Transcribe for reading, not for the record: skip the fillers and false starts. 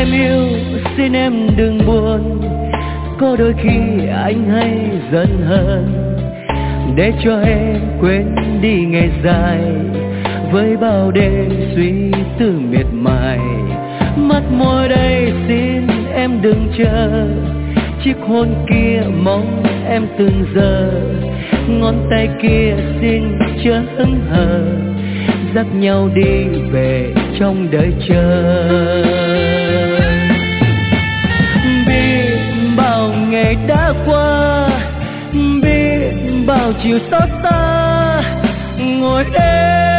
em yêu xin em đừng buồn, có đôi khi anh hay giận hờn, để cho em quên đi ngày dài với bao đêm suy tư miệt mài. Mắt môi đây xin em đừng chờ, chiếc hôn kia mong em từng giờ, ngón tay kia xin chớ hững hờ, dắt nhau đi về trong đời chờ. Biết bao ngày đã qua, biết bao chiều xót xa, ngồi đây